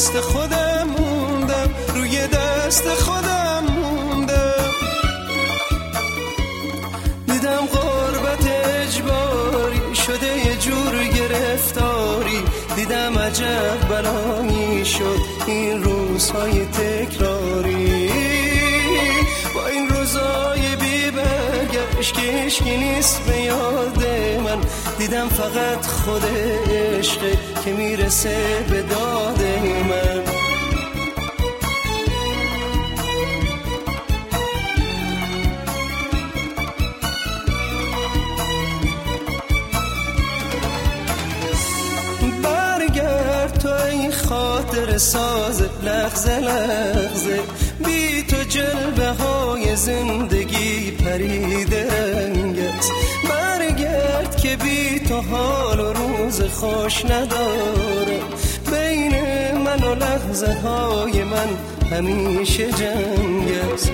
دست خودم موندم، روی دست خودم موندم. دیدم غربت اجباری شده یه جور گرفتاری، دیدم عجب بلایی شد این روزهای تکراری. با این روزهای بی برگشت که عشقی نیست به یاد من، دیدم فقط خود عشقه که میرسه به داد من. برگرد تو این خاطر ساز لحظه لحظه، بی تو جلوه های زندگی پریده رنگ است. برگرد که بی تو حال و روز خوش ندارم، بین من و لحظه های من همیشه جنگ است.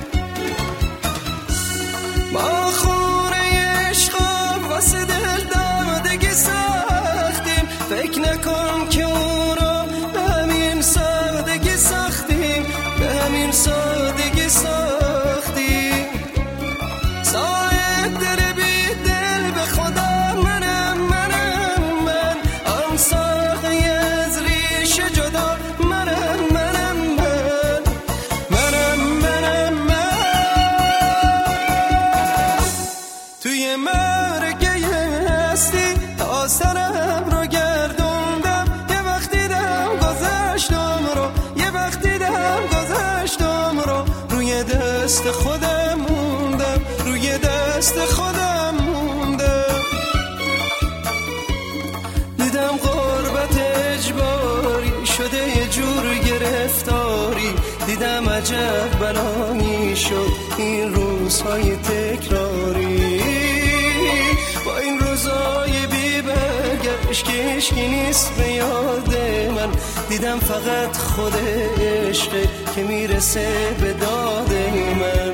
ما خونه عشقا واسه دل دادگی ساختیم، فکر نکن که اون رو به همین سادگی ساختیم، به همین سادگی ساختیم. صاحب دل بی دل به خدا منم من، آن ساقی از ریشه جدا منم توی مرگه هستی تا سرم رو گردوندم، یه وقت دیدم گذشتم رو، یه وقت دیدم گذشتم رو، روی دست خودم موندم، روی دست خودم موندم. دیدم غربت اجباری شده یه جور گرفتاری، دیدم عجب بلایی شد این روزهای تکراری. با این روزهای بی برگشت که عشقی نیست به یاد من، دیدم فقط خود عشقه که میرسه به داد من.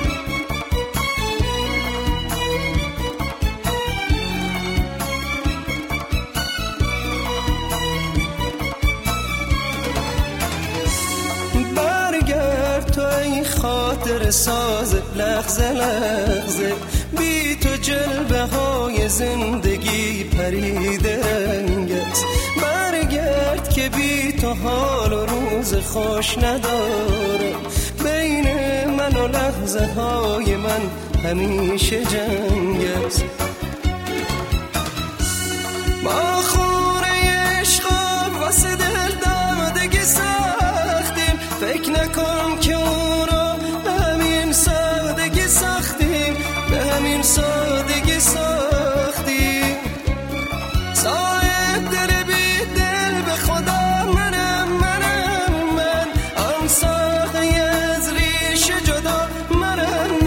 برگرد تو این خاطر ساز لحظه لحظه، بی تو جلوه های زندگی پریده رنگ است. برگرد که بی تو حال و روز خوش ندارم، بین من و لحظه های من همیشه جنگ است. ما خونه عشقا واسه دل دادگی ساختیم، فکر نکن که اون رو به همین سادگی ساختیم، به همین سادگی ساختیم. صاحب دل بی دل به خدا منم من، آن ساقی از ریشه جدا منم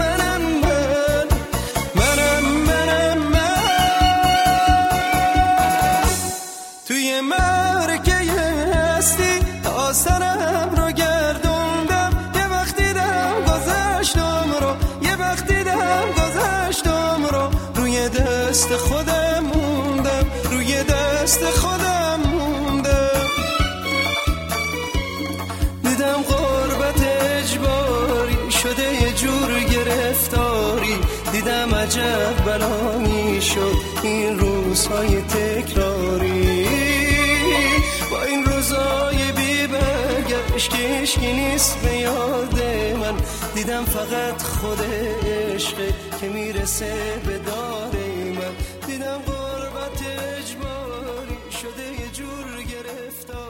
توی مرگه هستی تا سرم رو گردوندم، یه وقت دیدم گذشتم رو، یه وقت دیدم گذشتم رو، روی دست خودم موندم، روی دست خودم موندم. دیدم غربت اجباری شده یه جور گرفتاری، دیدم عجب بلایی شد این روزهای تکراری. با این روزهای بی برگشت که عشقی نیست به یاد من، دیدم فقط خود عشقه که میرسه به داد من. دیدم غربت اجباری شده یه جور گرفتاری.